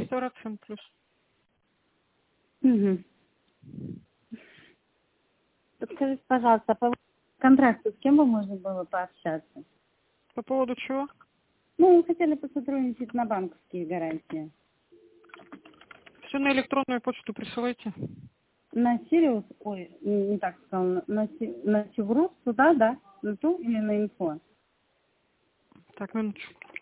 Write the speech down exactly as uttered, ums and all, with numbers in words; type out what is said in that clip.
Реставрация плюс. Угу. Подскажите, пожалуйста, по контракту с кем бы можно было пообщаться? По поводу чего? Ну, мы хотели посотрудничать на банковские гарантии. Все на электронную почту присылайте. На Сириус, ой, не не так сказала, на, Си- на Севрус, туда, да? На ту или на инфо? Так, минуточку.